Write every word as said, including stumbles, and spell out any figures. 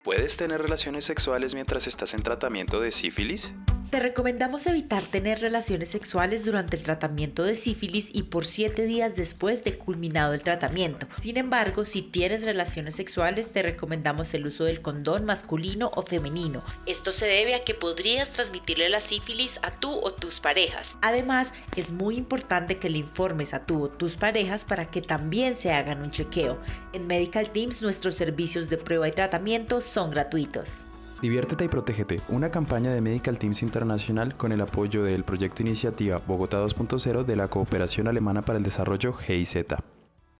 ¿Puedes tener relaciones sexuales mientras estás en tratamiento de sífilis? Te recomendamos evitar tener relaciones sexuales durante el tratamiento de sífilis y por siete días después de culminado el tratamiento. Sin embargo, si tienes relaciones sexuales, te recomendamos el uso del condón masculino o femenino. Esto se debe a que podrías transmitirle la sífilis a tú o tus parejas. Además, es muy importante que le informes a tú o tus parejas para que también se hagan un chequeo. En Medical Teams, nuestros servicios de prueba y tratamiento son gratuitos. Diviértete y protégete, una campaña de Medical Teams Internacional con el apoyo del proyecto Iniciativa Bogotá dos punto cero de la Cooperación Alemana para el Desarrollo G I Z.